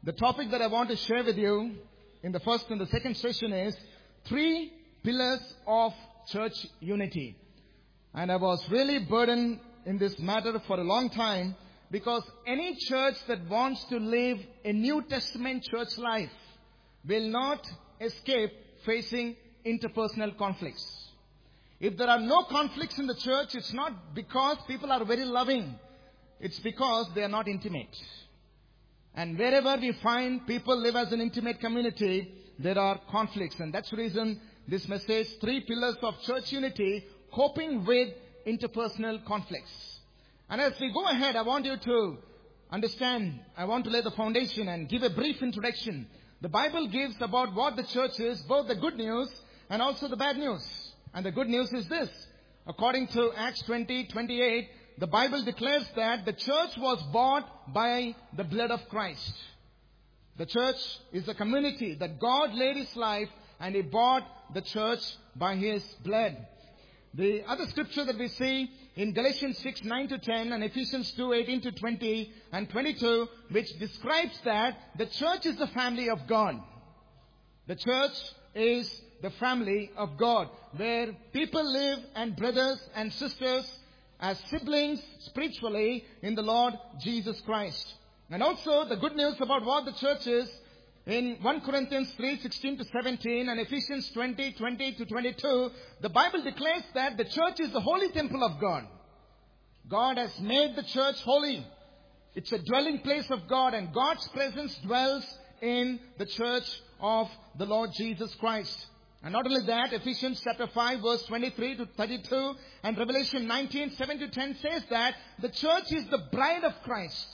The topic that I want to share with you in the first and the second session is 3 pillars of church unity. And I was really burdened in this matter for a long time because any church that wants to live a New Testament church life will not escape facing interpersonal conflicts. If there are no conflicts in the church, it's not because people are very loving. It's because they are not intimate. And wherever we find people live as an intimate community, there are conflicts. And that's the reason this message, 3 pillars of church unity, coping with interpersonal conflicts. And as we go ahead, I want you to understand, I want to lay the foundation and give a brief introduction. The Bible gives about what the church is, both the good news and also the bad news. And the good news is this. According to Acts 20:28, the Bible declares that the church was bought by the blood of Christ. The church is a community that God laid His life and He bought the church by His blood. The other scripture that we see in Galatians 6:9-10 and Ephesians 2:18-20 and 22, which describes that the church is the family of God. The church is the family of God, where people live and brothers and sisters as siblings spiritually in the Lord Jesus Christ. And also the good news about what the church is in 1 Corinthians 3:16-17 and Ephesians 20:20-22, the Bible declares that the church is the holy temple of God. God has made the church holy. It's a dwelling place of God, and God's presence dwells in the church of the Lord Jesus Christ. And not only that, Ephesians chapter 5 verse 23-32 and Revelation 19:7-10 says that the church is the bride of Christ.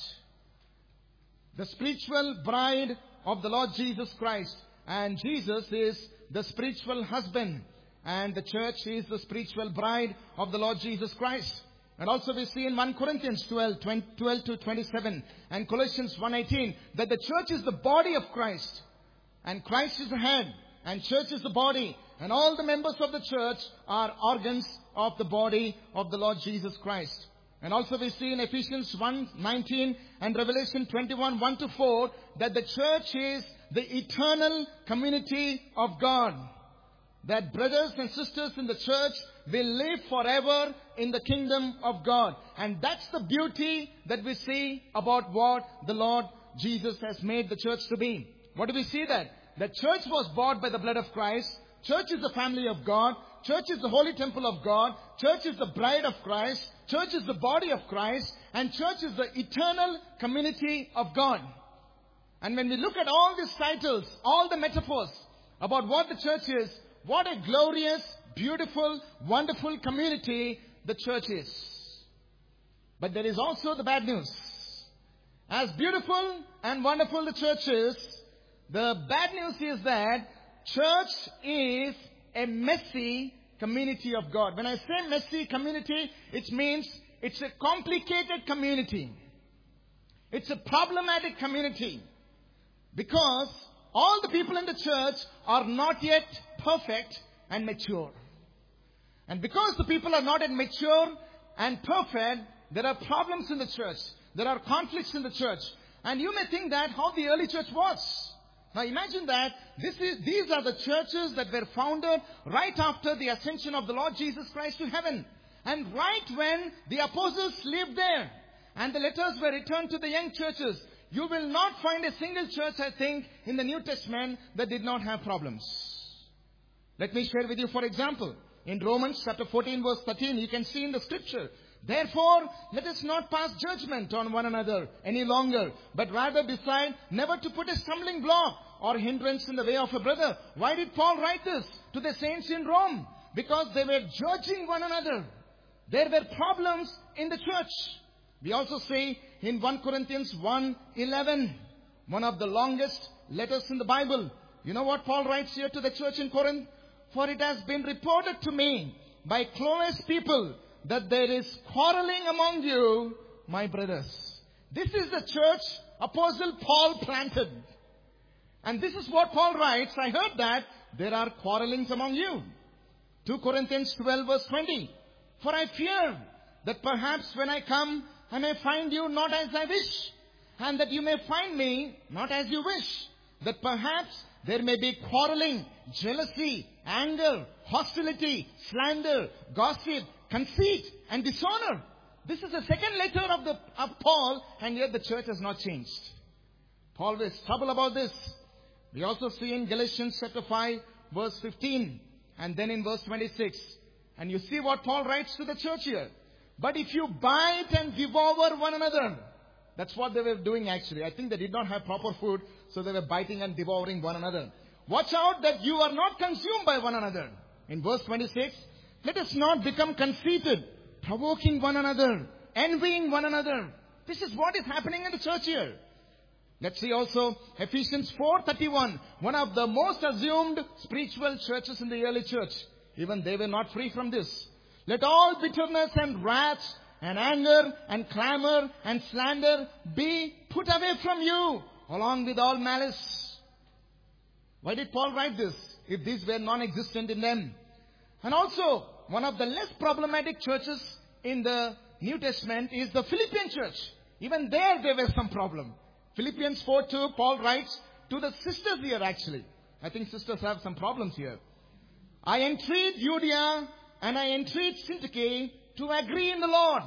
The spiritual bride of the Lord Jesus Christ. And Jesus is the spiritual husband. And the church is the spiritual bride of the Lord Jesus Christ. And also we see in 1 Corinthians 12-27 and Colossians 1:18 that the church is the body of Christ. And Christ is the head. And church is the body. And all the members of the church are organs of the body of the Lord Jesus Christ. And also we see in Ephesians 1:19 and Revelation 21:1-4 that the church is the eternal community of God. That brothers and sisters in the church will live forever in the kingdom of God. And that's the beauty that we see about what the Lord Jesus has made the church to be. What do we see that? The church was bought by the blood of Christ. Church is the family of God. Church is the holy temple of God. Church is the bride of Christ. Church is the body of Christ. And church is the eternal community of God. And when we look at all these titles, all the metaphors about what the church is, what a glorious, beautiful, wonderful community the church is. But there is also the bad news. As beautiful and wonderful the church is, the bad news is that church is a messy community of God. When I say messy community, it means it's a complicated community. It's a problematic community. Because all the people in the church are not yet perfect and mature. And because the people are not yet mature and perfect, there are problems in the church. There are conflicts in the church. And you may think that how the early church was. Now imagine that these are the churches that were founded right after the ascension of the Lord Jesus Christ to heaven. And right when the apostles lived there and the letters were returned to the young churches, you will not find a single church, I think, in the New Testament that did not have problems. Let me share with you, for example, in Romans chapter 14 verse 13, you can see in the scripture, therefore, let us not pass judgment on one another any longer, but rather decide never to put a stumbling block or hindrance in the way of a brother. Why did Paul write this to the saints in Rome? Because they were judging one another. There were problems in the church. We also see in 1 Corinthians 1:11, one of the longest letters in the Bible. You know what Paul writes here to the church in Corinth? For it has been reported to me by Chloe's people that there is quarreling among you, my brothers. This is the church Apostle Paul planted. And this is what Paul writes. I heard that there are quarrelings among you. 2 Corinthians 12 verse 20. For I fear that perhaps when I come, I may find you not as I wish, and that you may find me not as you wish, that perhaps there may be quarreling, jealousy, anger, hostility, slander, gossip, conceit, and dishonor. This is the second letter of Paul, and yet the church has not changed. Paul is troubled about this. We also see in Galatians chapter 5, verse 15, and then in verse 26. And you see what Paul writes to the church here. But if you bite and devour one another, that's what they were doing actually. I think they did not have proper food, so they were biting and devouring one another. Watch out that you are not consumed by one another. In verse 26, let us not become conceited, provoking one another, envying one another. This is what is happening in the church here. Let's see also Ephesians 4:31, one of the most assumed spiritual churches in the early church. Even they were not free from this. Let all bitterness and wrath and anger and clamor and slander be put away from you, along with all malice. Why did Paul write this, if these were non-existent in them? And also, one of the less problematic churches in the New Testament is the Philippian church. Even there were some problem. Philippians 4:2, Paul writes to the sisters here actually. I think sisters have some problems here. I entreat Euodia and I entreat Syntyche to agree in the Lord.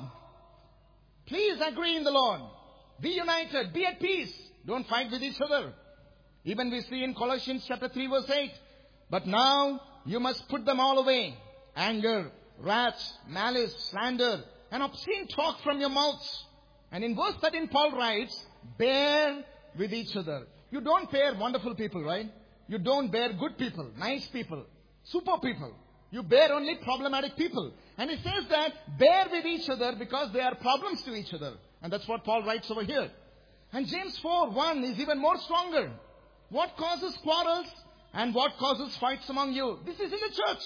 Please agree in the Lord. Be united. Be at peace. Don't fight with each other. Even we see in Colossians chapter 3 verse 8. But now you must put them all away. Anger, wrath, malice, slander, and obscene talk from your mouths. And in verse 13 Paul writes, bear with each other. You don't bear wonderful people, right? You don't bear good people, nice people, super people. You bear only problematic people. And he says that bear with each other because there are problems to each other. And that's what Paul writes over here. And James 4:1 is even more stronger. What causes quarrels and what causes fights among you? This is in the church.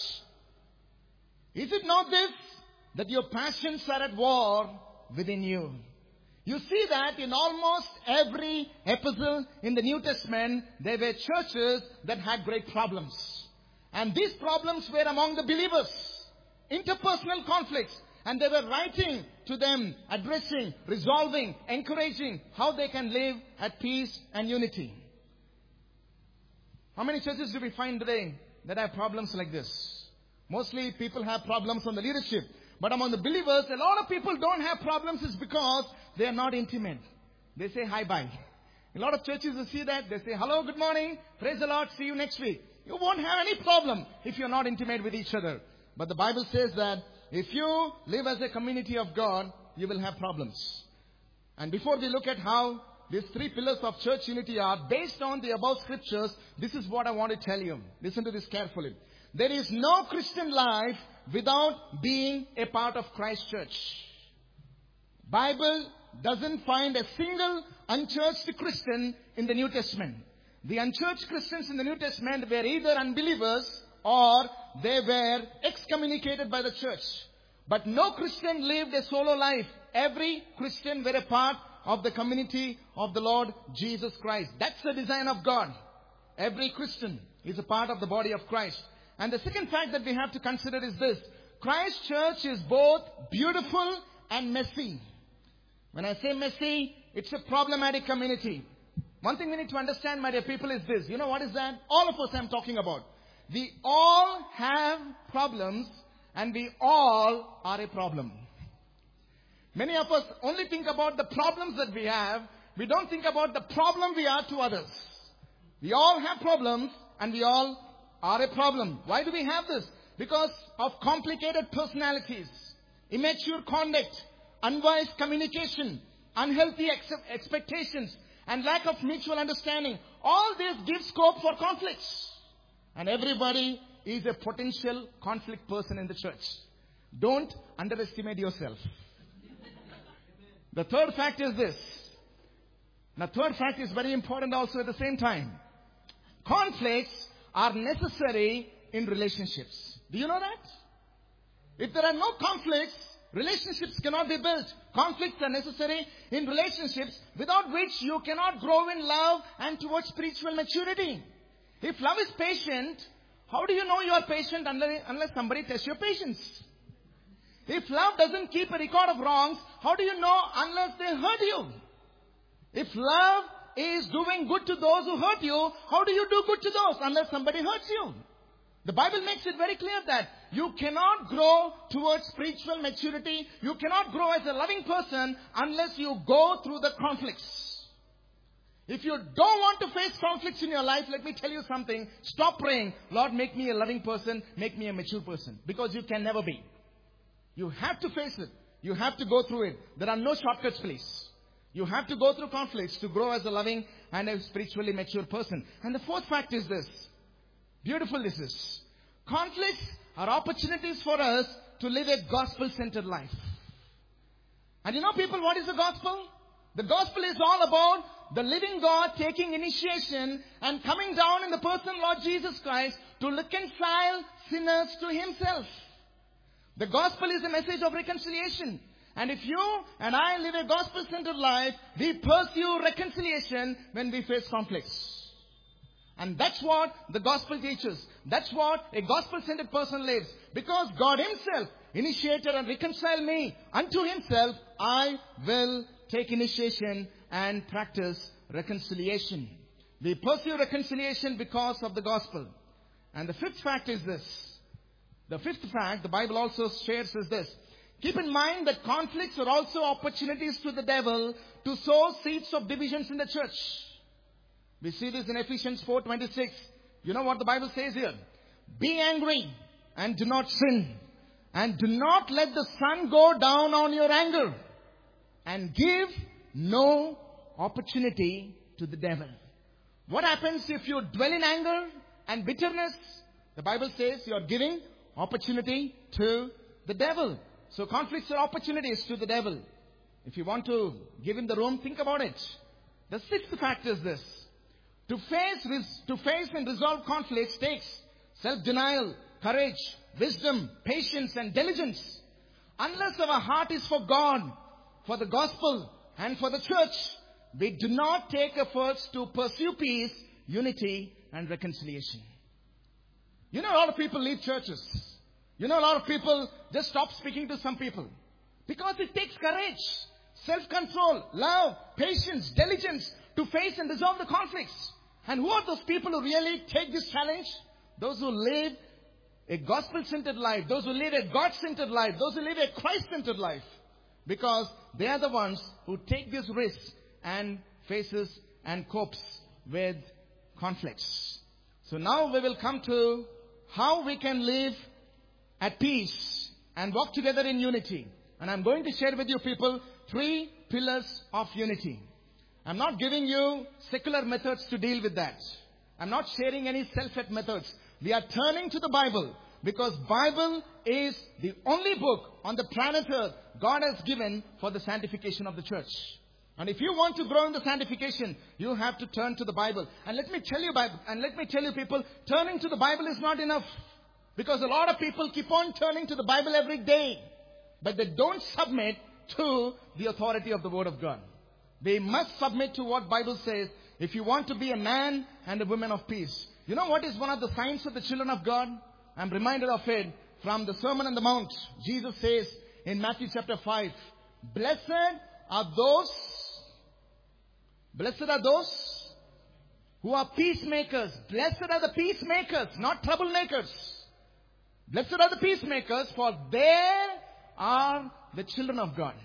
Is it not this, that your passions are at war within you? You see that in almost every epistle in the New Testament, there were churches that had great problems. And these problems were among the believers. Interpersonal conflicts. And they were writing to them, addressing, resolving, encouraging how they can live at peace and unity. How many churches do we find today that have problems like this? Mostly people have problems on the leadership. But among the believers, a lot of people don't have problems is because they are not intimate. They say hi-bye. A lot of churches you see that. They say hello, good morning, praise the Lord, see you next week. You won't have any problem if you're not intimate with each other. But the Bible says that if you live as a community of God, you will have problems. And before we look at how these three pillars of church unity are based on the above scriptures, this is what I want to tell you. Listen to this carefully. There is no Christian life without being a part of Christ's church. Bible doesn't find a single unchurched Christian in the New Testament. The unchurched Christians in the New Testament were either unbelievers or they were excommunicated by the church. But no Christian lived a solo life. Every Christian were a part of the community of the Lord Jesus Christ. That's the design of God. Every Christian is a part of the body of Christ. And the second fact that we have to consider is this. Christ's church is both beautiful and messy. When I say messy, it's a problematic community. One thing we need to understand, my dear people, is this. You know what is that? All of us I'm talking about. We all have problems and we all are a problem. Many of us only think about the problems that we have. We don't think about the problem we are to others. We all have problems and we all are a problem. Why do we have this? Because of complicated personalities, immature conduct, unwise communication, unhealthy expectations, and lack of mutual understanding. All this gives scope for conflicts. And everybody is a potential conflict person in the church. Don't underestimate yourself. The third fact is this. The third fact is very important also at the same time. Conflicts are necessary in relationships. Do you know that? If there are no conflicts, relationships cannot be built. Conflicts are necessary in relationships, without which you cannot grow in love and towards spiritual maturity. If love is patient, how do you know you are patient unless somebody tests your patience? If love doesn't keep a record of wrongs, how do you know unless they hurt you? If love is doing good to those who hurt you, how do you do good to those unless somebody hurts you? The Bible makes it very clear that you cannot grow towards spiritual maturity. You cannot grow as a loving person unless you go through the conflicts. If you don't want to face conflicts in your life, let me tell you something. Stop praying, Lord, make me a loving person, make me a mature person. Because you can never be. You have to face it. You have to go through it. There are no shortcuts, please. You have to go through conflicts to grow as a loving and a spiritually mature person. And the fourth fact is this. Beautiful this is. Conflicts are opportunities for us to live a gospel-centered life. And you know, people, what is the gospel? The gospel is all about the living God taking initiation and coming down in the person Lord Jesus Christ to reconcile sinners to Himself. The gospel is a message of reconciliation. And if you and I live a gospel-centered life, we pursue reconciliation when we face conflicts. And that's what the gospel teaches. That's what a gospel-centered person lives. Because God Himself initiated and reconciled me unto Himself, I will take initiation and practice reconciliation. We pursue reconciliation because of the gospel. And the fifth fact is this. The fifth fact the Bible also shares is this. Keep in mind that conflicts are also opportunities to the devil to sow seeds of divisions in the church. We see this in Ephesians 4:26. You know what the Bible says here? Be angry and do not sin. And do not let the sun go down on your anger. And give no opportunity to the devil. What happens if you dwell in anger and bitterness? The Bible says you are giving opportunity to the devil. So conflicts are opportunities to the devil. If you want to give him the room, think about it. The sixth fact is this. To face and resolve conflicts takes self-denial, courage, wisdom, patience and diligence. Unless our heart is for God, for the gospel and for the church, we do not take efforts to pursue peace, unity and reconciliation. You know, a lot of people leave churches. You know, a lot of people just stop speaking to some people. Because it takes courage, self-control, love, patience, diligence to face and resolve the conflicts. And who are those people who really take this challenge? Those who live a gospel-centered life. Those who live a God-centered life. Those who live a Christ-centered life. Because they are the ones who take this risk and faces and copes with conflicts. So now we will come to how we can live at peace and walk together in unity. And I'm going to share with you people 3 pillars of unity. I'm not giving you secular methods to deal with that. I'm not sharing any self-help methods. We are turning to the Bible because Bible is the only book on the planet Earth God has given for the sanctification of the church. And if you want to grow in the sanctification, you have to turn to the Bible. And let me tell you people, turning to the Bible is not enough. Because a lot of people keep on turning to the Bible every day. But they don't submit to the authority of the Word of God. They must submit to what Bible says if you want to be a man and a woman of peace. You know what is one of the signs of the children of God? I'm reminded of it from the Sermon on the Mount. Jesus says in Matthew chapter 5, Blessed are those who are peacemakers. Blessed are the peacemakers, not troublemakers. Blessed are the peacemakers, for they are the children of God.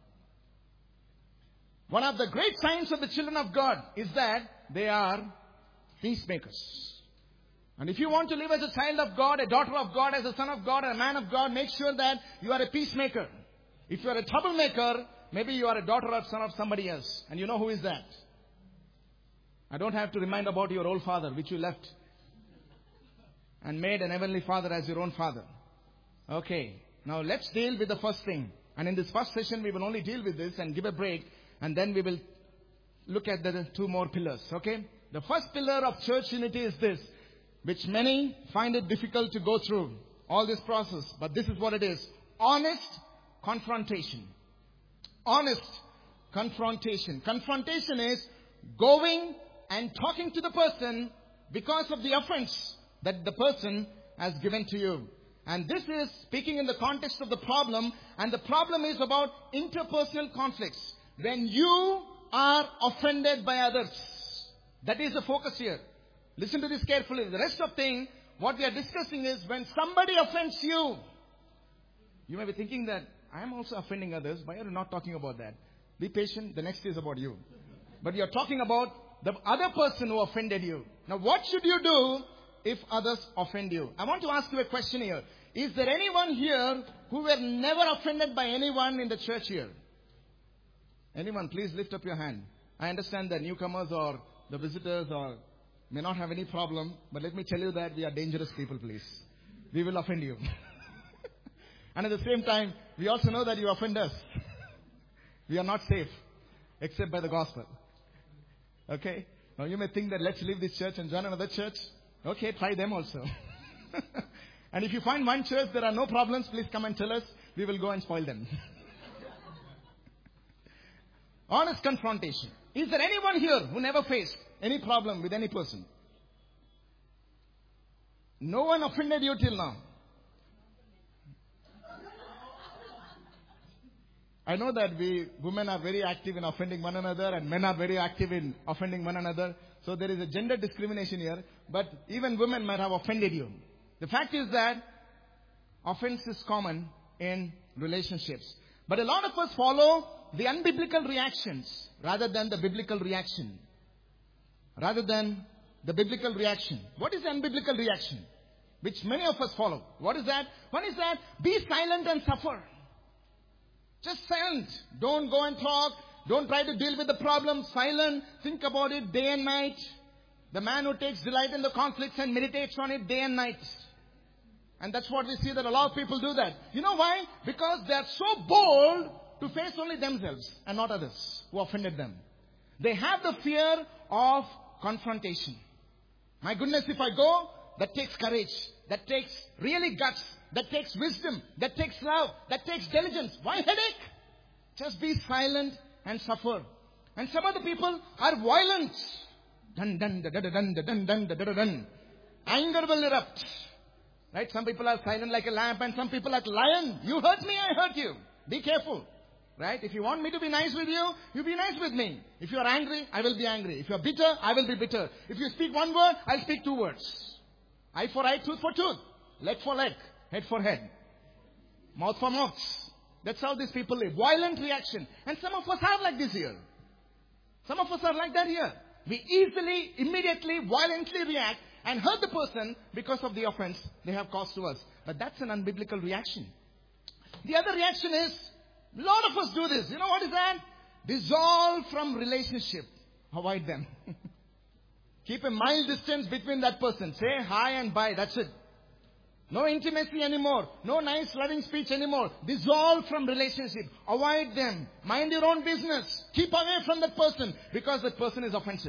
One of the great signs of the children of God is that they are peacemakers. And if you want to live as a child of God, a daughter of God, as a son of God, a man of God, make sure that you are a peacemaker. If you are a troublemaker, maybe you are a daughter or son of somebody else. And you know who is that? I don't have to remind about your old father, which you left and made an heavenly father as your own father. Okay, now let's deal with the first thing. And in this first session, we will only deal with this and give a break. And then we will look at the 2 more pillars, okay? The first pillar of church unity is this, which many find it difficult to go through, all this process. But this is what it is. Honest confrontation. Honest confrontation. Confrontation is going and talking to the person because of the offense that the person has given to you. And this is speaking in the context of the problem. And the problem is about interpersonal conflicts. When you are offended by others. That is the focus here. Listen to this carefully. The rest of thing, what we are discussing is when somebody offends you. You may be thinking that I am also offending others. Why are you not talking about that? Be patient. The next is about you. But you are talking about the other person who offended you. Now what should you do if others offend you? I want to ask you a question here. Is there anyone here who were never offended by anyone in the church here? Anyone, please lift up your hand. I understand that newcomers or the visitors or may not have any problem, but let me tell you that we are dangerous people, please. We will offend you. And at the same time, we also know that you offend us. We are not safe, except by the gospel. Okay? Now you may think that let's leave this church and join another church. Okay, try them also. And if you find one church there are no problems, please come and tell us. We will go and spoil them. Honest confrontation. Is there anyone here who never faced any problem with any person? No one offended you till now. I know that we women are very active in offending one another and men are very active in offending one another. So there is a gender discrimination here. But even women might have offended you. The fact is that offense is common in relationships. But a lot of us follow the unbiblical reactions rather than the biblical reaction. Rather than the biblical reaction. What is the unbiblical reaction? Which many of us follow. What is that? One is that be silent and suffer. Just silent. Don't go and talk. Don't try to deal with the problem. Silent. Think about it day and night. The man who takes delight in the conflicts and meditates on it day and night. And that's what we see that a lot of people do that. You know why? Because they are so bold to face only themselves and not others who offended them. They have the fear of confrontation. My goodness, if I go, that takes courage. That takes really guts. That takes wisdom. That takes love. That takes diligence. Why headache? Just be silent and suffer. And some other people are violent. Dun, dun, dun, dun, dun, dun, dun, dun, dun, dun. Anger will erupt. Right? Some people are silent like a lamp and some people are like lion. You hurt me, I hurt you. Be careful. Right? If you want me to be nice with you, you be nice with me. If you are angry, I will be angry. If you are bitter, I will be bitter. If you speak one word, I'll speak two words. Eye for eye, tooth for tooth. Leg for leg. Head for head. Mouth for mouth. That's how these people live. Violent reaction. And some of us are like this here. Some of us are like that here. We easily, immediately, violently react and hurt the person because of the offense they have caused to us. But that's an unbiblical reaction. The other reaction is, a lot of us do this. You know what is that? Dissolve from relationship. Avoid them. Keep a mild distance between that person. Say hi and bye. That's it. No intimacy anymore. No nice loving speech anymore. Dissolve from relationship. Avoid them. Mind your own business. Keep away from that person because that person is offensive.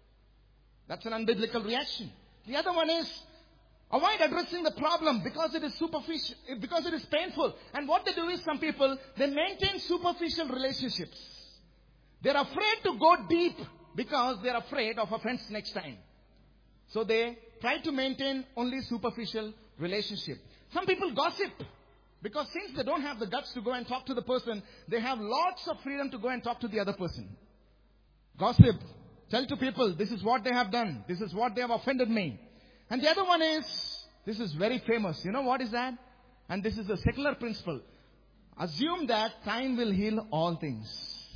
That's an unbiblical reaction. The other one is avoid addressing the problem because it is superficial, because it is painful. And what they do is some people, they maintain superficial relationships. They're afraid to go deep because they're afraid of offense next time. So they try to maintain only superficial relationship. Some people gossip because since they don't have the guts to go and talk to the person, they have lots of freedom to go and talk to the other person. Gossip. Tell to people, this is what they have done. This is what they have offended me. And the other one is, this is very famous. You know what is that? And this is a secular principle. Assume that time will heal all things.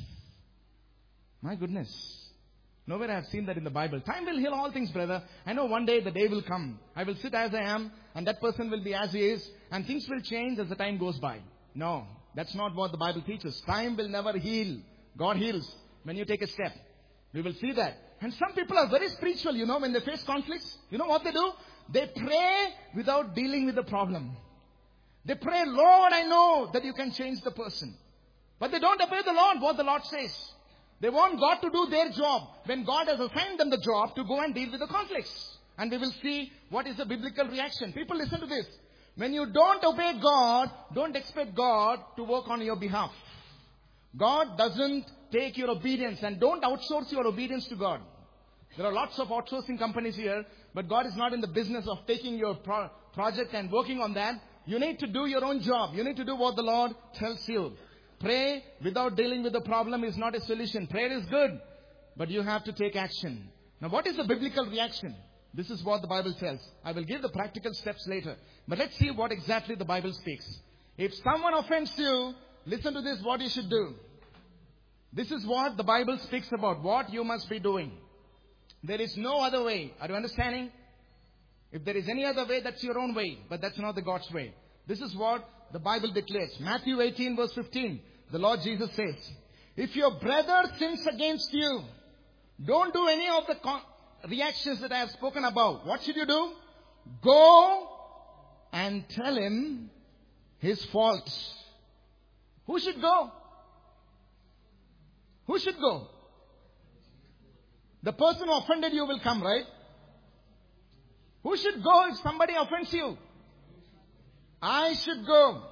My goodness. Nowhere I have seen that in the Bible. Time will heal all things, brother. I know one day the day will come. I will sit as I am and that person will be as he is and things will change as the time goes by. No, that's not what the Bible teaches. Time will never heal. God heals when you take a step. We will see that. And some people are very spiritual, you know, when they face conflicts. You know what they do? They pray without dealing with the problem. They pray, Lord, I know that you can change the person. But they don't obey the Lord, what the Lord says. They want God to do their job when God has assigned them the job to go and deal with the conflicts. And we will see what is the biblical reaction. People, listen to this. When you don't obey God, don't expect God to work on your behalf. God doesn't take your obedience and don't outsource your obedience to God. There are lots of outsourcing companies here, but God is not in the business of taking your project and working on that. You need to do your own job. You need to do what the Lord tells you. pray without dealing with the problem is not a solution. Prayer is good, but you have to take action. Now, what is the biblical reaction? This is what the Bible tells. I will give the practical steps later. But let's see what exactly the Bible speaks. If someone offends you, listen to this, what you should do. This is what the Bible speaks about, what you must be doing. There is no other way. Are you understanding? If there is any other way, that's your own way. But that's not the God's way. This is what the Bible declares. Matthew 18 verse 15. The Lord Jesus says, if your brother sins against you, don't do any of the reactions that I have spoken about. What should you do? Go and tell him his fault. Who should go? Who should go? The person who offended you will come, right? Who should go if somebody offends you? I should go.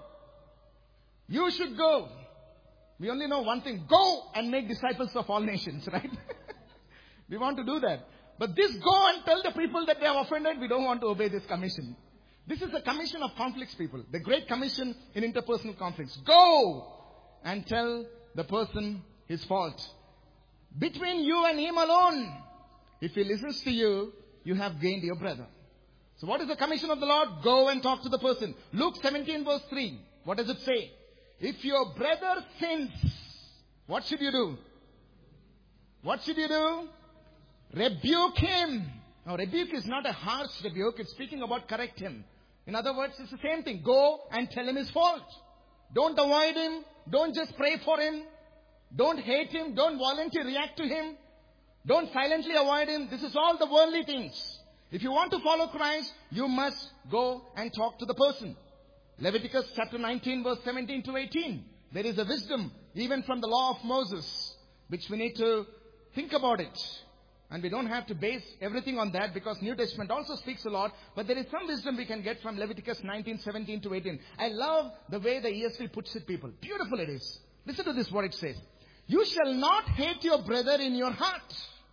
You should go. We only know one thing. Go and make disciples of all nations, right? We want to do that. But this go and tell the people that they have offended, we don't want to obey this commission. This is the commission of conflicts, people. The great commission in interpersonal conflicts. Go and tell the person his fault. Between you and him alone. If he listens to you, you have gained your brother. So what is the commission of the Lord? Go and talk to the person. Luke 17 verse 3. What does it say? If your brother sins, what should you do? What should you do? Rebuke him. Now, rebuke is not a harsh rebuke. It's speaking about correct him. In other words, it's the same thing. Go and tell him his fault. Don't avoid him. Don't just pray for him. Don't hate him. Don't voluntarily react to him. Don't silently avoid him. This is all the worldly things. If you want to follow Christ, you must go and talk to the person. Leviticus chapter 19 verse 17 to 18. There is a wisdom even from the law of Moses, which we need to think about it. And we don't have to base everything on that because New Testament also speaks a lot. But there is some wisdom we can get from Leviticus 19, 17 to 18. I love the way the ESV puts it, people. Beautiful it is. Listen to this, what it says. You shall not hate your brother in your heart.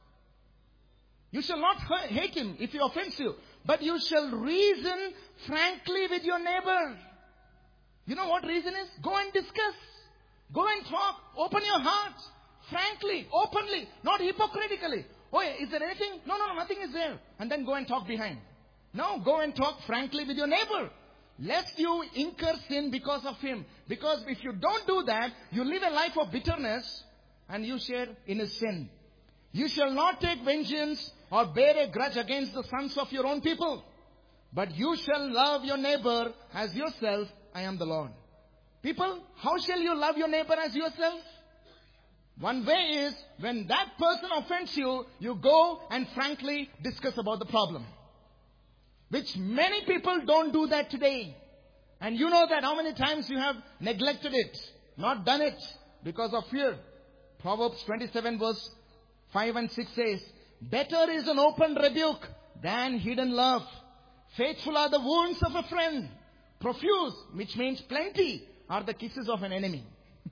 You shall not hate him if he offends you. But you shall reason frankly with your neighbor. You know what reason is? Go and discuss. Go and talk. Open your heart. Frankly, openly, not hypocritically. Oh, is there anything? No, nothing is there. And then go and talk behind. No, go and talk frankly with your neighbor. Lest you incur sin because of him. Because if you don't do that, you live a life of bitterness and you share in his sin. You shall not take vengeance or bear a grudge against the sons of your own people. But you shall love your neighbor as yourself. I am the Lord. People, how shall you love your neighbor as yourself? One way is, when that person offends you, you go and frankly discuss about the problem. Which many people don't do that today. And you know that how many times you have neglected it, not done it because of fear. Proverbs 27 verse 5 and 6 says, better is an open rebuke than hidden love. Faithful are the wounds of a friend. Profuse, which means plenty, are the kisses of an enemy.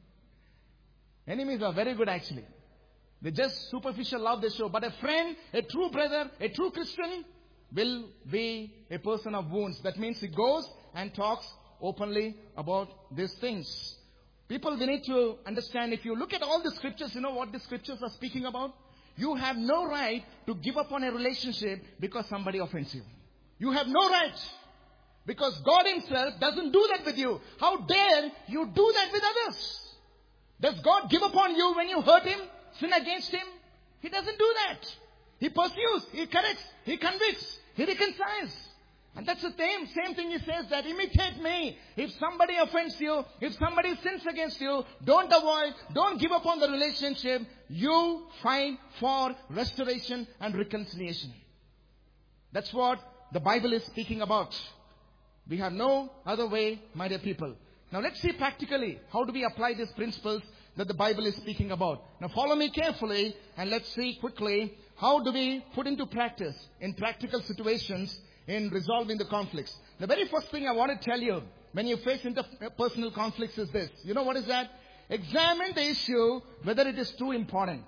Enemies are very good actually. They just superficial love they show. But a friend, a true brother, a true Christian will be a person of wounds. That means he goes and talks openly about these things. People, we need to understand, if you look at all the scriptures, you know what the scriptures are speaking about? You have no right to give up on a relationship because somebody offends you. You have no right. Because God himself doesn't do that with you. How dare you do that with others? Does God give up on you when you hurt him, sin against him? He doesn't do that. He pursues, he corrects, he convicts, he reconciles. And that's the same thing he says, that imitate me. If somebody offends you, if somebody sins against you, don't avoid, don't give up on the relationship. You fight for restoration and reconciliation. That's what the Bible is speaking about. We have no other way, my dear people. Now let's see practically, how do we apply these principles that the Bible is speaking about. Now follow me carefully and let's see quickly, how do we put into practice in practical situations in resolving the conflicts. The very first thing I want to tell you when you face interpersonal conflicts is this. You know what is that? Examine the issue whether it is too important.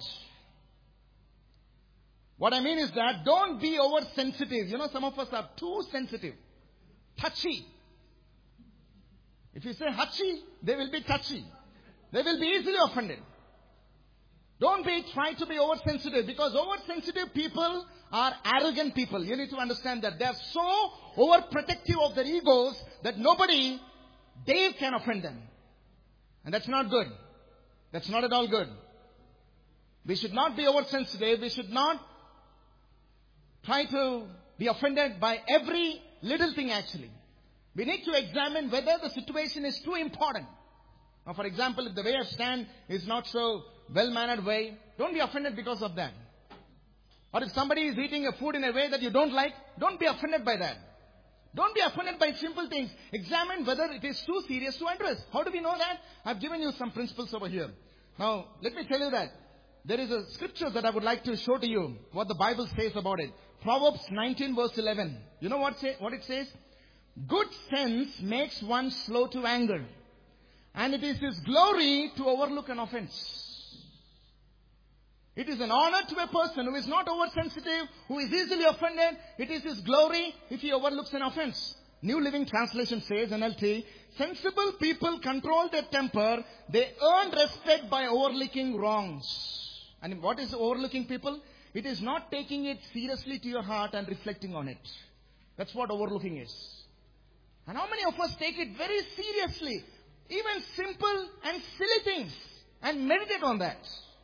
What I mean is that don't be oversensitive. You know, some of us are too sensitive. Touchy. If you say hutchy, they will be touchy. They will be easily offended. Don't try to be oversensitive, because oversensitive people are arrogant people. You need to understand that. They are so overprotective of their egos that nobody dare can offend them. And that's not good. That's not at all good. We should not be oversensitive. We should not try to be offended by every little thing actually. We need to examine whether the situation is too important. Now, for example, if the way I stand is not so well-mannered way, don't be offended because of that. Or if somebody is eating a food in a way that you don't like, don't be offended by that. Don't be offended by simple things. Examine whether it is too serious to address. How do we know that? I've given you some principles over here. Now, let me tell you that there is a scripture that I would like to show to you what the Bible says about it. Proverbs 19 verse 11. You know what it says? Good sense makes one slow to anger, and it is his glory to overlook an offense. It is an honor to a person who is not oversensitive, who is easily offended. It is his glory if he overlooks an offense. New Living Translation says, NLT, sensible people control their temper. They earn respect by overlooking wrongs. And what is overlooking people? It is not taking it seriously to your heart and reflecting on it. That's what overlooking is. And how many of us take it very seriously? Even simple and silly things. And meditate on that.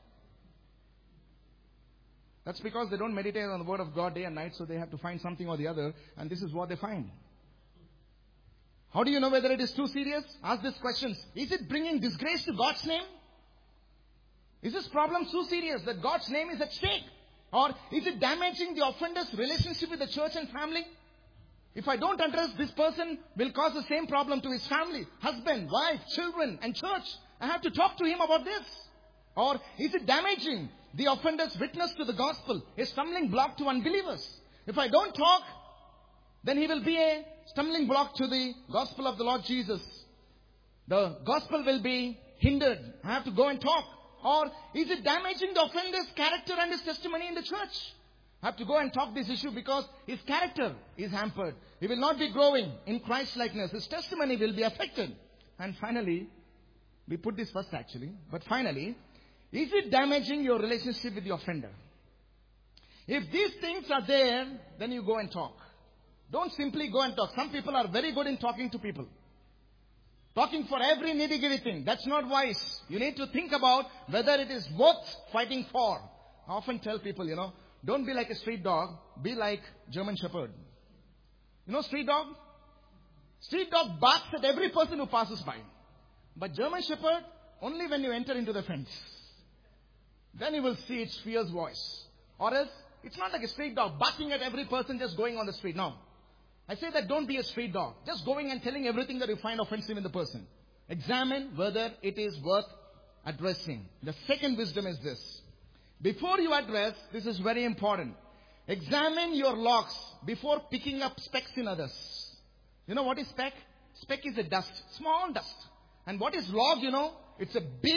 That's because they don't meditate on the Word of God day and night, so they have to find something or the other, and this is what they find. How do you know whether it is too serious? Ask these questions. Is it bringing disgrace to God's name? Is this problem so serious that God's name is at stake? Or is it damaging the offender's relationship with the church and family? If I don't address this person, will cause the same problem to his family, husband, wife, children, and church. I have to talk to him about this. Or is it damaging the offender's witness to the gospel, a stumbling block to unbelievers? If I don't talk, then he will be a stumbling block to the gospel of the Lord Jesus. The gospel will be hindered. I have to go and talk. Or is it damaging the offender's character and his testimony in the church? I have to go and talk this issue because his character is hampered. He will not be growing in Christ-likeness. His testimony will be affected. And finally, we put this first actually, but finally, is it damaging your relationship with the offender? If these things are there, then you go and talk. Don't simply go and talk. Some people are very good in talking to people. Talking for every nitty-gritty thing. That's not wise. You need to think about whether it is worth fighting for. I often tell people, don't be like a street dog. Be like German Shepherd. You know street dog? Street dog barks at every person who passes by. But German Shepherd, only when you enter into the fence. Then you will see its fierce voice. Or else, it's not like a street dog barking at every person just going on the street. No. I say that don't be a street dog. Just going and telling everything that you find offensive in the person. Examine whether it is worth addressing. The second wisdom is this. Before you address, this is very important. Examine your logs before picking up specks in others. You know what is speck? Speck is a dust. Small dust. And what is log, It's a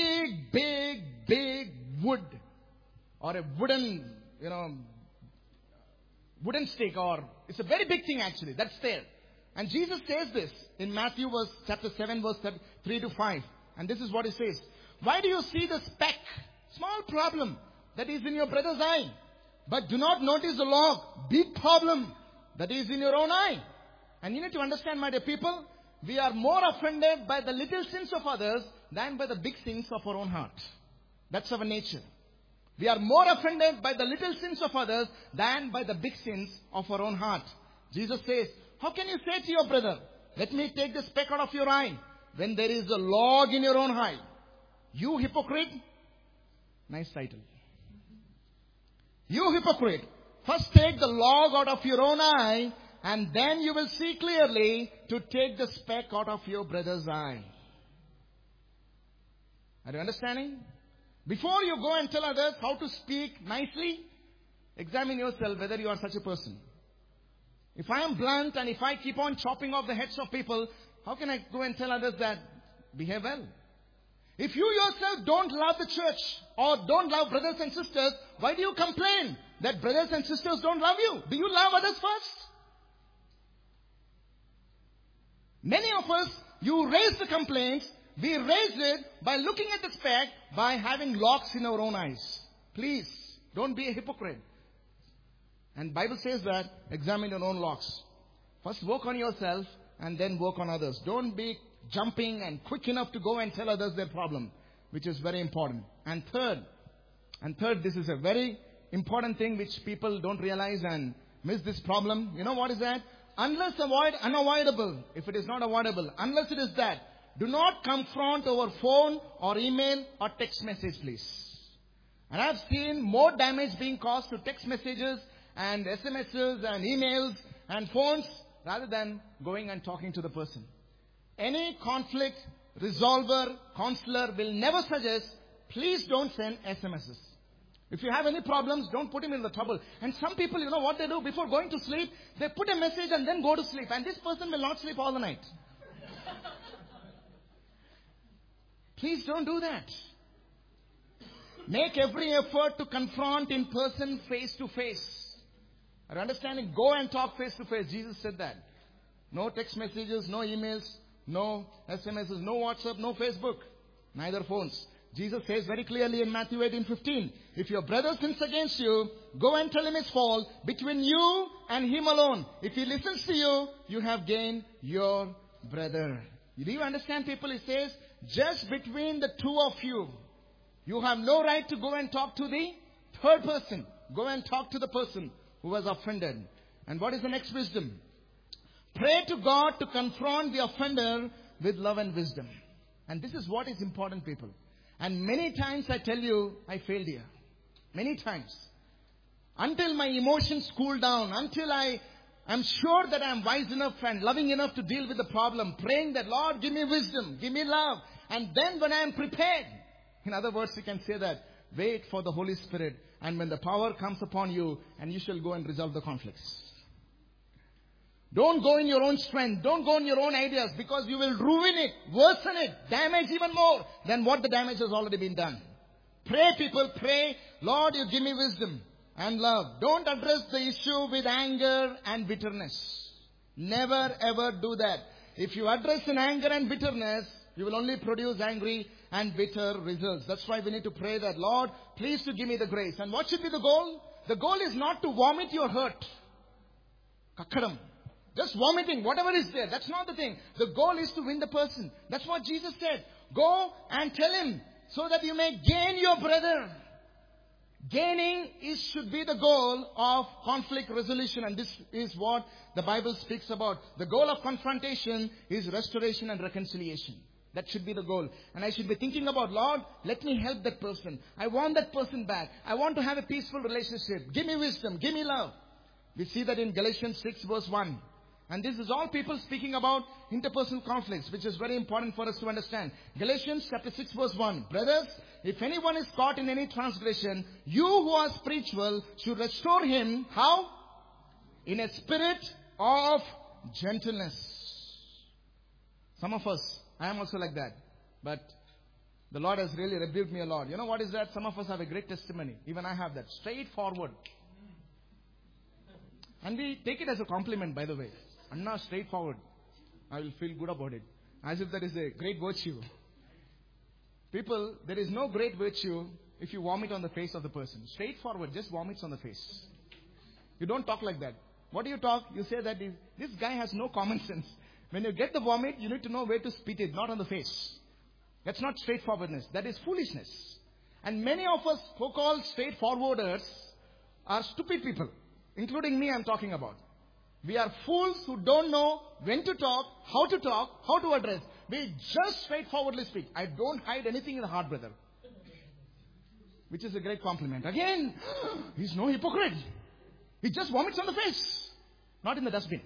big wood. Or a wooden stick, or it's a very big thing actually. That's there. And Jesus says this in Matthew chapter 7 verse 3 to 5. And this is what he says. Why do you see the speck, small problem that is in your brother's eye, but do not notice the log, big problem that is in your own eye? And you need to understand, my dear people, we are more offended by the little sins of others than by the big sins of our own heart. That's our nature. We are more offended by the little sins of others than by the big sins of our own heart. Jesus says, how can you say to your brother, let me take the speck out of your eye, when there is a log in your own eye? You hypocrite. Nice title. You hypocrite. First take the log out of your own eye, and then you will see clearly to take the speck out of your brother's eye. Are you understanding? Before you go and tell others how to speak nicely, examine yourself whether you are such a person. If I am blunt and if I keep on chopping off the heads of people, how can I go and tell others that behave well? If you yourself don't love the church or don't love brothers and sisters, why do you complain that brothers and sisters don't love you? Do you love others first? Many of us, you raise the complaints we raise it by looking at the speck, by having locks in our own eyes. Please, don't be a hypocrite. And Bible says that, examine your own locks. First work on yourself and then work on others. Don't be jumping and quick enough to go and tell others their problem, which is very important. And third, this is a very important thing which people don't realize and miss this problem. You know what is that? Unavoidable. If it is not avoidable, unless it is that, do not confront over phone or email or text message, please. And I've seen more damage being caused to text messages and SMSs and emails and phones rather than going and talking to the person. Any conflict resolver, counselor will never suggest, please don't send SMSs. If you have any problems, don't put him in the trouble. And some people, you know what they do? Before going to sleep, they put a message and then go to sleep. And this person will not sleep all the night. Please don't do that. Make every effort to confront in person, face to face. Are you understanding? Go and talk face to face. Jesus said that. No text messages, no emails, no SMSs, no WhatsApp, no Facebook, neither phones. Jesus says very clearly in Matthew 18:15, if your brother sins against you, go and tell him his fault between you and him alone. If he listens to you, you have gained your brother. Do you understand, people? He says, just between the two of you. You have no right to go and talk to the third person. Go and talk to the person who was offended. And what is the next wisdom? Pray to God to confront the offender with love and wisdom. And this is what is important, people. And many times I tell you, I failed here. Many times. Until my emotions cool down, until I am sure that I am wise enough and loving enough to deal with the problem, praying that, Lord, give me wisdom, give me love. And then when I am prepared, in other words, you can say that, wait for the Holy Spirit. And when the power comes upon you, and you shall go and resolve the conflicts. Don't go in your own strength. Don't go in your own ideas, because you will ruin it, worsen it, damage even more than what the damage has already been done. Pray, people, pray. Lord, you give me wisdom and love. Don't address the issue with anger and bitterness. Never ever do that. If you address in anger and bitterness, you will only produce angry and bitter results. That's why we need to pray that, Lord, please to give me the grace. And what should be the goal? The goal is not to vomit your hurt. Kakkadam. Just vomiting, whatever is there. That's not the thing. The goal is to win the person. That's what Jesus said. Go and tell him so that you may gain your brother. Gaining should be the goal of conflict resolution. And this is what the Bible speaks about. The goal of confrontation is restoration and reconciliation. That should be the goal. And I should be thinking about, Lord, let me help that person. I want that person back. I want to have a peaceful relationship. Give me wisdom. Give me love. We see that in Galatians 6 verse 1. And this is all people speaking about interpersonal conflicts, which is very important for us to understand. Galatians chapter 6 verse 1. Brothers, if anyone is caught in any transgression, you who are spiritual should restore him. How? In a spirit of gentleness. Some of us, I am also like that. But the Lord has really rebuked me a lot. You know what is that? Some of us have a great testimony. Even I have that. Straightforward. And we take it as a compliment, by the way. Anna, straightforward. I will feel good about it. As if that is a great virtue. People, there is no great virtue if you vomit on the face of the person. Straightforward, just vomits on the face. You don't talk like that. What do you talk? You say that this guy has no common sense. When you get the vomit, you need to know where to spit it, not on the face. That's not straightforwardness. That is foolishness. And many of us so-called straightforwarders are stupid people. Including me, I'm talking about. We are fools who don't know when to talk, how to address. We just straightforwardly speak. I don't hide anything in the heart, brother. Which is a great compliment. Again, he's no hypocrite. He just vomits on the face, not in the dustbin.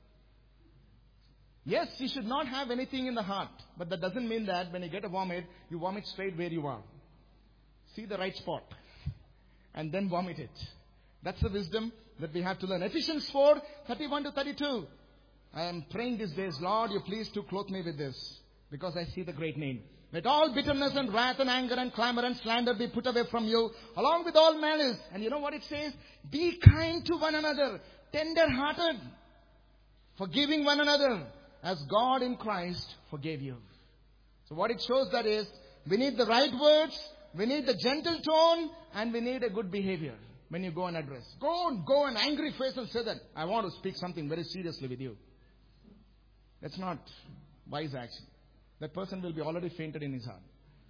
Yes, you should not have anything in the heart. But that doesn't mean that when you get a vomit, you vomit straight where you are. See the right spot. And then vomit it. That's the wisdom that we have to learn. Ephesians 4, 31 to 32. I am praying these days, Lord, you please to clothe me with this, because I see the great need. Let all bitterness and wrath and anger and clamor and slander be put away from you, along with all malice. And you know what it says? Be kind to one another, tender-hearted, forgiving one another, as God in Christ forgave you. So what it shows that is, we need the right words, we need the gentle tone, and we need a good behavior when you go and address. Go an angry face and say that, I want to speak something very seriously with you. That's not wise action. That person will be already fainted in his heart.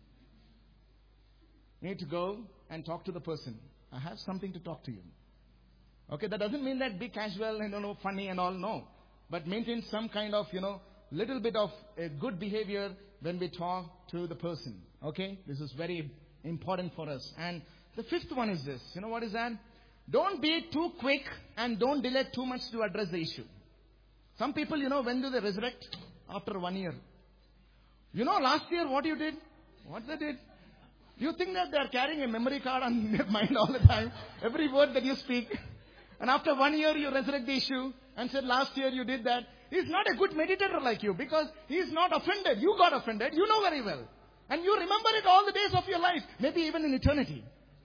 You need to go and talk to the person. I have something to talk to you. Okay, that doesn't mean that be casual and, funny and all, no. But maintain some kind of, little bit of a good behavior when we talk to the person. Okay, this is very important for us. And the fifth one is this. You know what is that? Don't be too quick and don't delay too much to address the issue. Some people, when do they resurrect? After 1 year. Last year what you did? What they did? You think that they are carrying a memory card on their mind all the time? Every word that you speak. And after 1 year you resurrect the issue and said last year you did that. He's not a good meditator like you because he's not offended. You got offended. You know very well. And you remember it all the days of your life. Maybe even in eternity.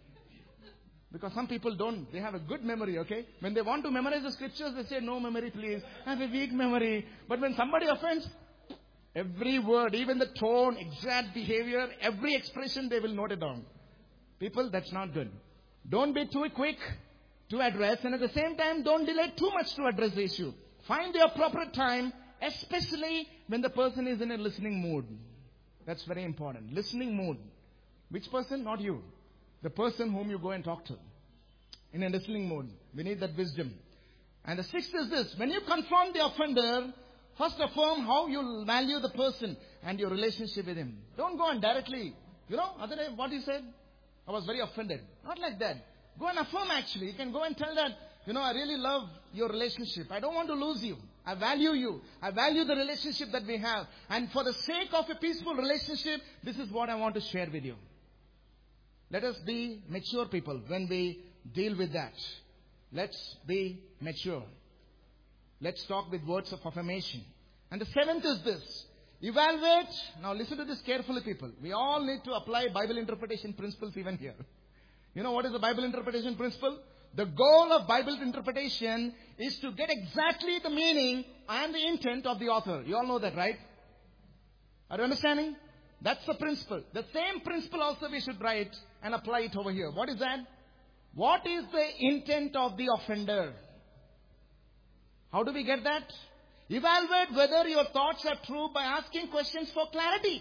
Because some people don't. They have a good memory, okay? When they want to memorize the scriptures, they say, no memory please. I have a weak memory. But when somebody offends, every word, even the tone, exact behavior, every expression, they will note it down. People, that's not good. Don't be too quick to address. And at the same time, don't delay too much to address the issue. Find the appropriate time, especially when the person is in a listening mood. That's very important. Listening mood. Which person? Not you. The person whom you go and talk to. In a listening mood. We need that wisdom. And the sixth is this. When you confront the offender, first affirm how you value the person and your relationship with him. Don't go and directly, other day what he said, I was very offended. Not like that. Go and affirm actually. You can go and tell that, I really love your relationship. I don't want to lose you. I value you. I value the relationship that we have. And for the sake of a peaceful relationship, this is what I want to share with you. Let us be mature people when we deal with that. Let's be mature. Let's talk with words of affirmation. And the seventh is this. Evaluate. Now listen to this carefully, people. We all need to apply Bible interpretation principles even here. You know what is the Bible interpretation principle? The goal of Bible interpretation is to get exactly the meaning and the intent of the author. You all know that, right? Are you understanding? That's the principle. The same principle also we should write and apply it over here. What is that? What is the intent of the offender? How do we get that? Evaluate whether your thoughts are true by asking questions for clarity.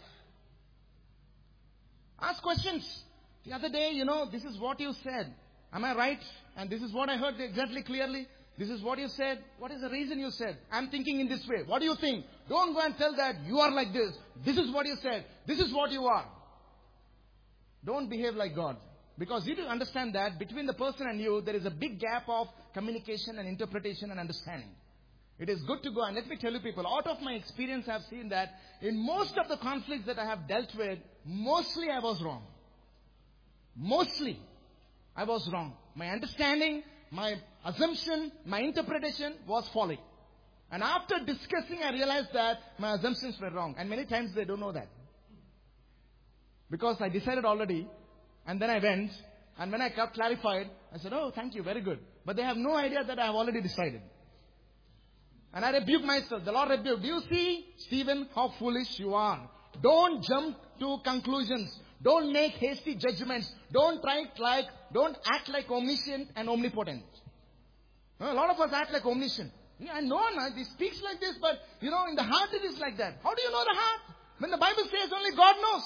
Ask questions. The other day, this is what you said. Am I right? And this is what I heard exactly clearly. This is what you said. What is the reason you said? I'm thinking in this way. What do you think? Don't go and tell that you are like this. This is what you said. This is what you are. Don't behave like God. Because you do understand that between the person and you, there is a big gap of communication and interpretation and understanding. It is good to go. And let me tell you people, out of my experience, I've seen that in most of the conflicts that I have dealt with, mostly I was wrong. Mostly I was wrong. My understanding, my assumption, my interpretation was folly. And after discussing, I realized that my assumptions were wrong. And many times they don't know that. Because I decided already. And then I went. And when I got clarified, I said, oh, thank you, very good. But they have no idea that I have already decided. And I rebuked myself. The Lord rebuked. Do you see, Stephen, how foolish you are? Don't jump to conclusions. Don't make hasty judgments. Don't act like omniscient and omnipotent. A lot of us act like omniscient. I know, he speaks like this, but in the heart it is like that. How do you know the heart? When the Bible says only God knows.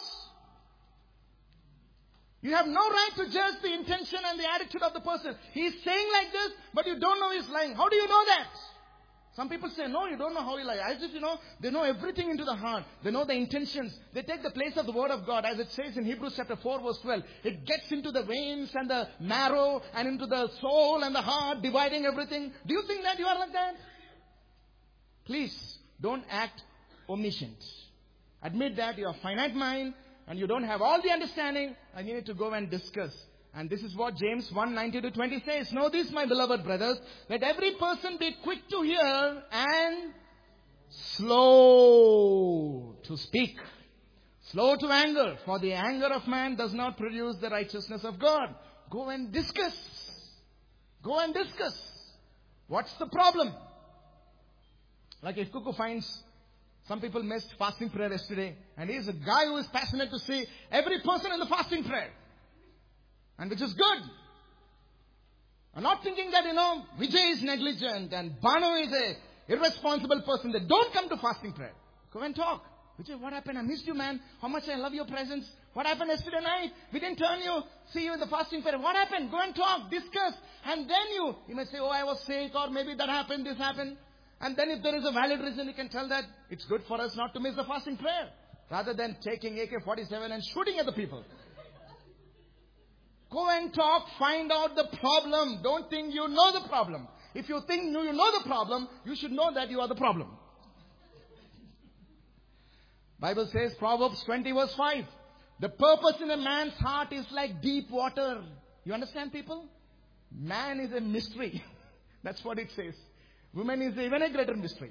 You have no right to judge the intention and the attitude of the person. He is saying like this, but you don't know he's lying. How do you know that? Some people say, no, you don't know how he lies. As if, they know everything into the heart. They know the intentions. They take the place of the word of God. As it says in Hebrews chapter 4 verse 12. It gets into the veins and the marrow and into the soul and the heart, dividing everything. Do you think that you are like that? Please, don't act omniscient. Admit that you have a finite mind and you don't have all the understanding and you need to go and discuss. And this is what James 1:19-20 says. Know this, my beloved brothers, let every person be quick to hear and slow to speak, slow to anger, for the anger of man does not produce the righteousness of God. Go and discuss. Go and discuss. What's the problem? Like if Cuckoo finds Some people missed fasting prayer yesterday. And he's a guy who is passionate to see every person in the fasting prayer. And which is good. I'm not thinking that, Vijay is negligent and Banu is a irresponsible person. They don't come to fasting prayer. Go and talk. Vijay, what happened? I missed you, man. How much I love your presence. What happened yesterday night? We didn't see you in the fasting prayer. What happened? Go and talk, discuss. And then you may say, I was sick, or maybe that happened, this happened. And then if there is a valid reason, you can tell that it's good for us not to miss the fasting prayer. Rather than taking AK-47 and shooting at the people. Go and talk, find out the problem. Don't think you know the problem. If you think you know the problem, you should know that you are the problem. Bible says, Proverbs 20 verse 5. The purpose in a man's heart is like deep water. You understand, people? Man is a mystery. That's what it says. Woman is even a greater mystery.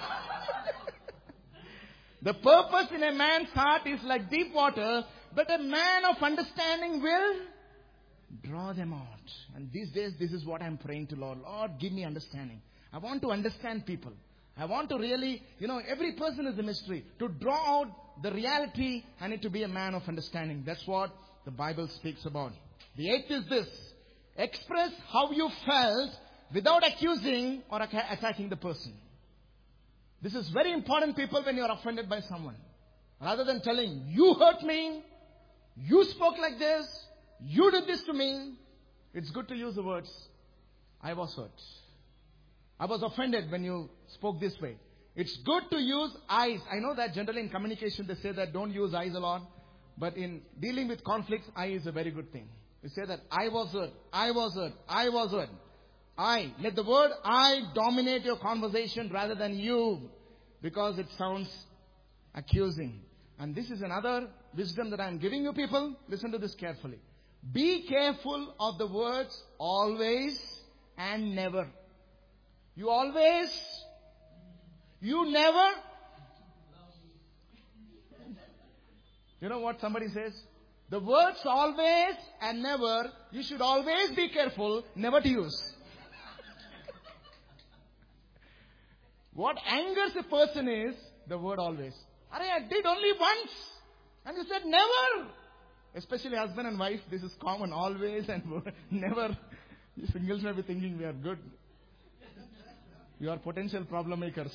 The purpose in a man's heart is like deep water, but a man of understanding will draw them out. And these days, this is what I'm praying to Lord. Lord, give me understanding. I want to understand people. I want to really, every person is a mystery. To draw out the reality, I need to be a man of understanding. That's what the Bible speaks about. The eighth is this. Express how you felt without accusing or attacking the person. This is very important, people, when you are offended by someone. Rather than telling, you hurt me, you spoke like this, you did this to me. It's good to use the words, I was hurt. I was offended when you spoke this way. It's good to use I's. I know that generally in communication they say that don't use I's a lot. But in dealing with conflicts, I is a very good thing. You say that I was hurt, I was hurt, I was hurt. I. Let the word I dominate your conversation rather than you. Because it sounds accusing. And this is another wisdom that I am giving you, people. Listen to this carefully. Be careful of the words always and never. You always, you never. You know what somebody says? The words always and never, you should always be careful never to use. What angers a person is the word always. I did only once. And you said never. Especially husband and wife, this is common, always and never. You singles may be thinking we are good. You are potential problem makers.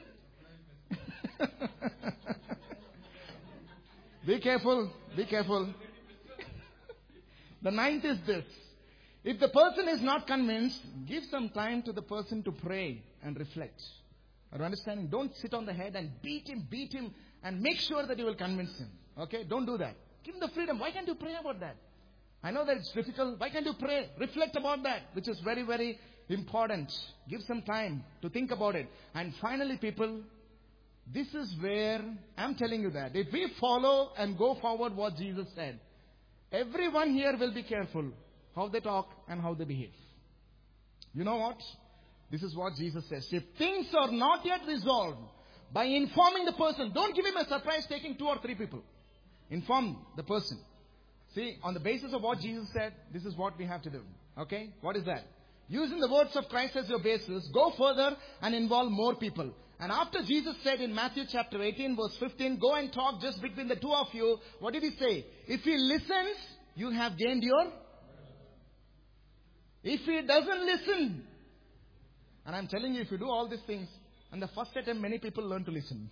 Be careful, be careful. The ninth is this. If the person is not convinced, give some time to the person to pray and reflect. Are you understanding? Don't sit on the head and beat him and make sure that you will convince him. Okay? Don't do that. Give him the freedom. Why can't you pray about that? I know that it's difficult. Why can't you pray? Reflect about that, which is very, very important. Give some time to think about it. And finally, people, this is where I'm telling you that if we follow and go forward what Jesus said, everyone here will be careful how they talk and how they behave. You know what? This is what Jesus says. If things are not yet resolved, by informing the person, don't give him a surprise taking 2 or 3 people. Inform the person. See, on the basis of what Jesus said, this is what we have to do. Okay? What is that? Using the words of Christ as your basis, go further and involve more people. And after Jesus said in Matthew chapter 18 verse 15, go and talk just between the two of you. What did he say? If he listens, you have gained your. If he doesn't listen. And I'm telling you, if you do all these things, on the first attempt, many people learn to listen.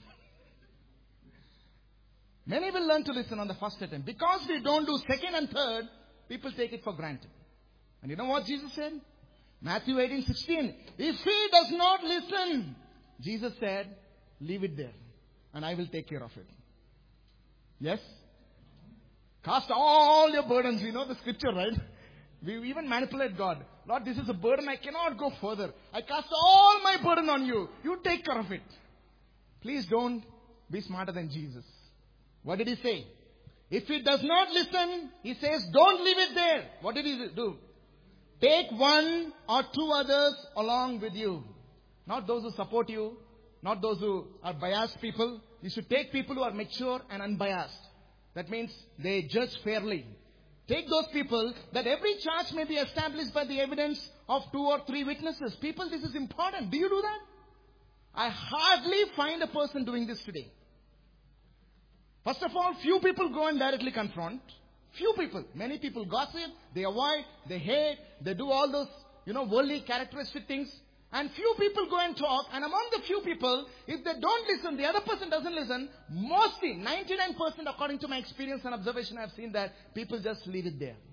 Many will learn to listen on the first attempt. Because we don't do second and third, people take it for granted. And you know what Jesus said? Matthew 18:16. If he does not listen, Jesus said, leave it there. And I will take care of it. Yes? Cast all your burdens. We know the scripture, right? We even manipulate God. Lord, this is a burden. I cannot go further. I cast all my burden on you. You take care of it. Please don't be smarter than Jesus. What did he say? If he does not listen, he says, don't leave it there. What did he do? Take 1 or 2 others along with you. Not those who support you. Not those who are biased people. You should take people who are mature and unbiased. That means they judge fairly. Take those people that every charge may be established by the evidence of 2 or 3 witnesses. People, this is important. Do you do that? I hardly find a person doing this today. First of all, few people go and directly confront. Few people. Many people gossip, they avoid, they hate, they do all those, worldly characteristic things. And few people go and talk, and among the few people, if they don't listen, the other person doesn't listen, mostly, 99% according to my experience and observation, I've seen that people just leave it there.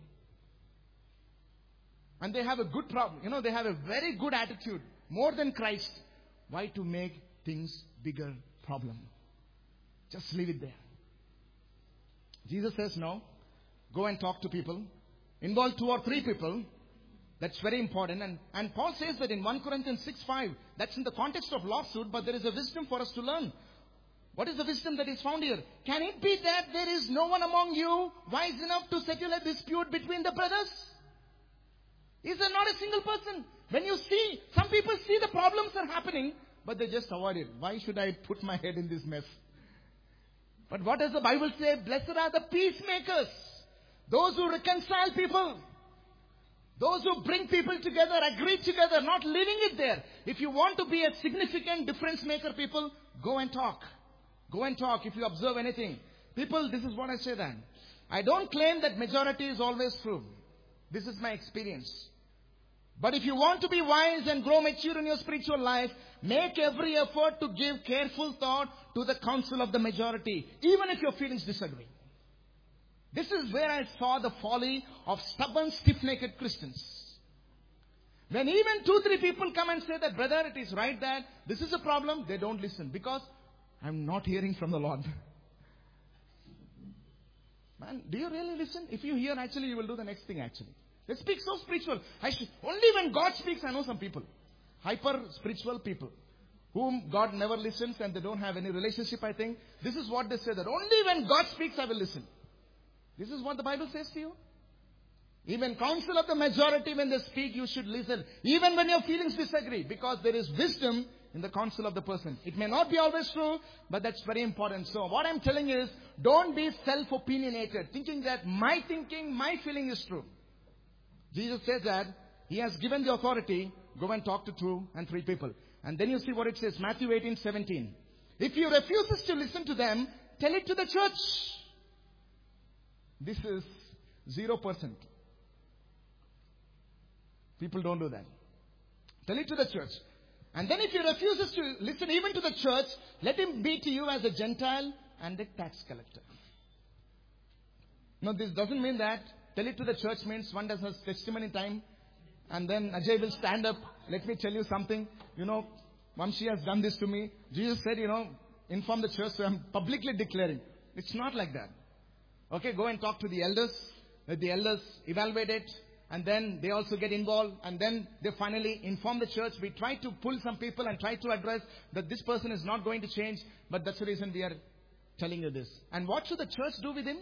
And they have a good problem. They have a very good attitude, more than Christ. Why to make things bigger problem? Just leave it there. Jesus says no. Go and talk to people. Involve 2 or 3 people. That's very important. And Paul says that in 1 Corinthians 6:5, that's in the context of lawsuit, but there is a wisdom for us to learn. What is the wisdom that is found here? Can it be that there is no one among you wise enough to settle a dispute between the brothers? Is there not a single person? When you see, some people see the problems are happening, but they just avoid it. Why should I put my head in this mess? But what does the Bible say? Blessed are the peacemakers. Those who reconcile people. Those who bring people together, agree together, not leaving it there. If you want to be a significant difference maker, people, go and talk. Go and talk if you observe anything. People, this is what I say then. I don't claim that majority is always true. This is my experience. But if you want to be wise and grow mature in your spiritual life, make every effort to give careful thought to the counsel of the majority, even if your feelings disagree. This is where I saw the folly of stubborn, stiff-necked Christians. When even 2-3 people come and say that, brother, it is right that this is a problem, they don't listen because I'm not hearing from the Lord. Man, do you really listen? If you hear, actually, you will do the next thing actually. They speak so spiritual. Only when God speaks, I know some people. Hyper spiritual people. Whom God never listens and they don't have any relationship, I think. This is what they say, that only when God speaks, I will listen. This is what the Bible says to you. Even counsel of the majority, when they speak, you should listen. Even when your feelings disagree. Because there is wisdom in the counsel of the person. It may not be always true, but that's very important. So what I'm telling is, don't be self-opinionated. Thinking that my thinking, my feeling is true. Jesus says that He has given the authority. Go and talk to 2 and 3 people. And then you see what it says. Matthew 18:17. If you refuses to listen to them, tell it to the church. This is 0%. People don't do that. Tell it to the church. And then if he refuses to listen even to the church, let him be to you as a Gentile and a tax collector. No, this doesn't mean that. Tell it to the church means one does has testimony time. And then Ajay will stand up. Let me tell you something. Vamshi has done this to me. Jesus said, inform the church. So I'm publicly declaring. It's not like that. Okay, go and talk to the elders. Let the elders evaluate it. And then they also get involved. And then they finally inform the church. We try to pull some people and try to address that this person is not going to change. But that's the reason we are telling you this. And what should the church do with him?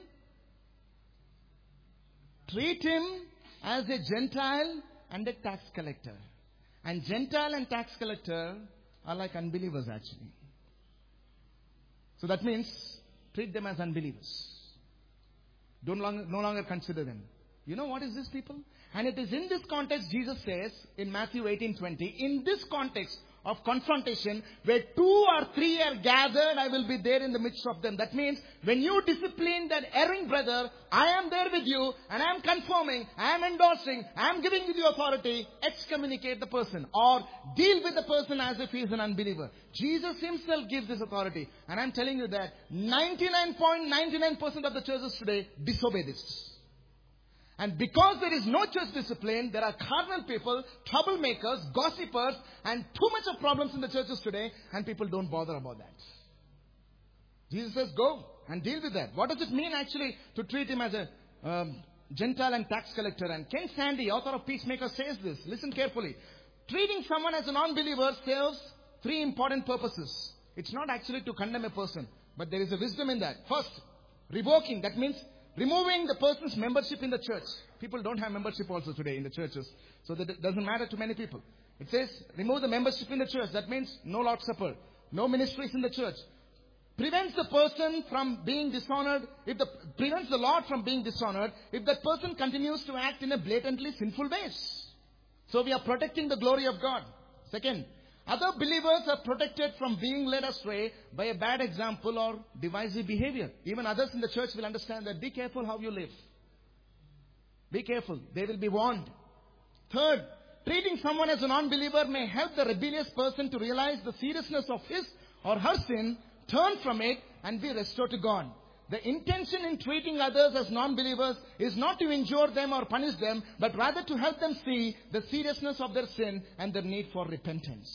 Treat him as a Gentile and a tax collector. And Gentile and tax collector are like unbelievers actually. So that means treat them as unbelievers. No longer consider them. You know what is this, people? And it is in this context Jesus says in Matthew 18:20, in this context of confrontation, where 2 or 3 are gathered, I will be there in the midst of them. That means when you discipline that erring brother, I am there with you and I am confirming, I am endorsing, I am giving you the authority, excommunicate the person or deal with the person as if he is an unbeliever. Jesus himself gives this authority. And I am telling you that 99.99% of the churches today disobey this. And because there is no church discipline, there are carnal people, troublemakers, gossipers, and too much of problems in the churches today, and people don't bother about that. Jesus says, go and deal with that. What does it mean actually to treat him as a Gentile and tax collector? And Ken Sande, author of Peacemaker, says this. Listen carefully. Treating someone as a non-believer serves 3 important purposes. It's not actually to condemn a person, but there is a wisdom in that. First, revoking. That means removing the person's membership in the church. People don't have membership also today in the churches. So that it doesn't matter to many people. It says, remove the membership in the church. That means no Lord's Supper. No ministries in the church. Prevents the person from being dishonored. Prevents the Lord from being dishonored if that person continues to act in a blatantly sinful ways. So we are protecting the glory of God. Second, Other believers are protected from being led astray by a bad example or divisive behavior. Even others in the church will understand that be careful how you live. Be careful. They will be warned. Third, treating someone as a non-believer may help the rebellious person to realize the seriousness of his or her sin, turn from it, and be restored to God. The intention in treating others as non-believers is not to injure them or punish them, but rather to help them see the seriousness of their sin and their need for repentance.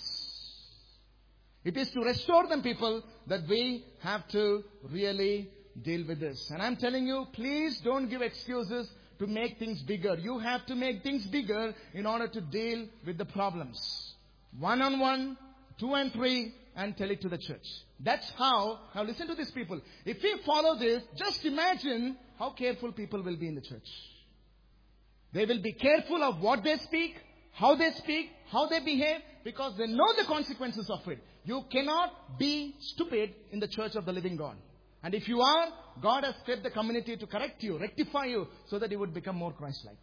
It is to restore them, people, that we have to really deal with this. And I'm telling you, please don't give excuses to make things bigger. You have to make things bigger in order to deal with the problems. 1-on-1, 2 and 3, and tell it to the church. That's how, now listen to these people. If we follow this, just imagine how careful people will be in the church. They will be careful of what they speak, how they behave, because they know the consequences of it. You cannot be stupid in the church of the living God. And if you are, God has set the community to correct you, rectify you, so that you would become more Christ-like.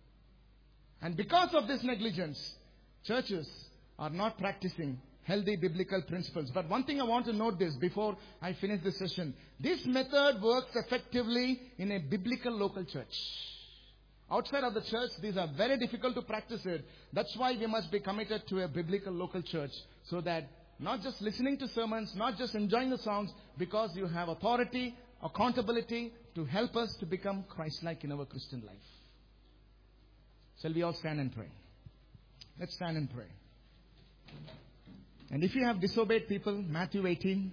And because of this negligence, churches are not practicing healthy biblical principles. But one thing I want to note this before I finish this session. This method works effectively in a biblical local church. Outside of the church, these are very difficult to practice it. That's why we must be committed to a biblical local church, so that not just listening to sermons, not just enjoying the songs, because you have authority, accountability to help us to become Christ-like in our Christian life. Shall we all stand and pray? Let's stand and pray. And if you have disobeyed people, Matthew 18,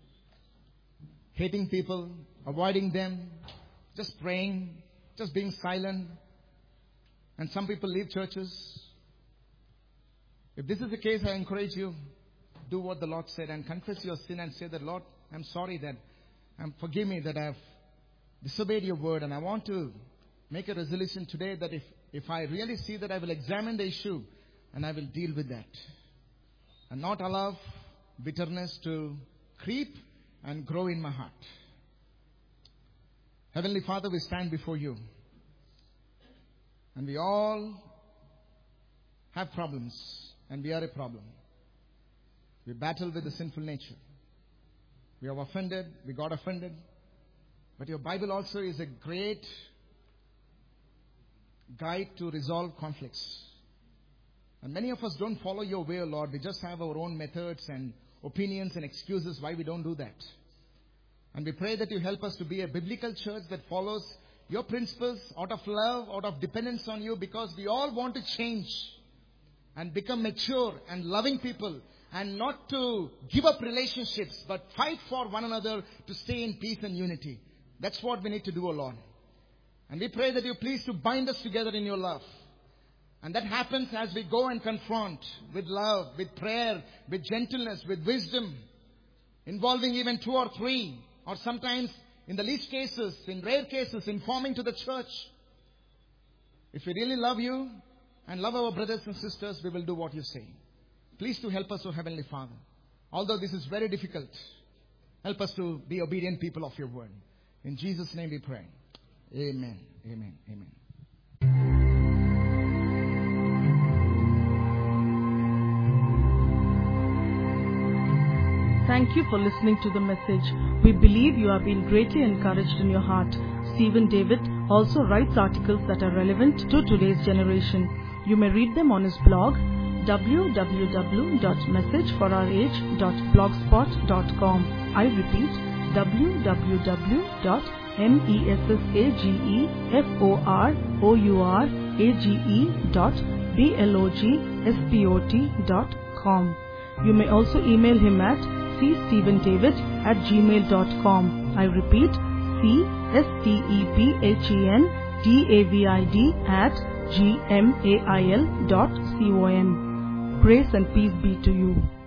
hating people, avoiding them, just praying, just being silent, and some people leave churches. If this is the case, I encourage you, do what the Lord said and confess your sin and say that, Lord, I'm sorry that, forgive me that I have disobeyed your word, and I want to make a resolution today that if I really see that, I will examine the issue and I will deal with that. And not allow bitterness to creep and grow in my heart. Heavenly Father, we stand before you. And we all have problems. And we are a problem. We battle with the sinful nature. We have offended. We got offended. But your Bible also is a great guide to resolve conflicts. And many of us don't follow your way, Lord. We just have our own methods and opinions and excuses why we don't do that. And we pray that you help us to be a biblical church that follows your principles out of love, out of dependence on you, because we all want to change and become mature and loving people, and not to give up relationships, but fight for one another to stay in peace and unity. That's what we need to do, O Lord. And we pray that you please to bind us together in your love. And that happens as we go and confront with love, with prayer, with gentleness, with wisdom, involving even 2 or 3, or sometimes in the least cases, in rare cases, informing to the church. If we really love you and love our brothers and sisters, we will do what you say. Please to help us, O Heavenly Father. Although this is very difficult, help us to be obedient people of your word. In Jesus' name we pray. Amen. Amen. Amen. Thank you for listening to the message. We believe you have been greatly encouraged in your heart. Stephen David also writes articles that are relevant to today's generation. You may read them on his blog, www.messageforourage.blogspot.com. I repeat, www.messageforourage.blogspot.com. You may also email him at cstephendavid@gmail.com. I repeat, cstephendavid@gmail.com. Grace and peace be to you.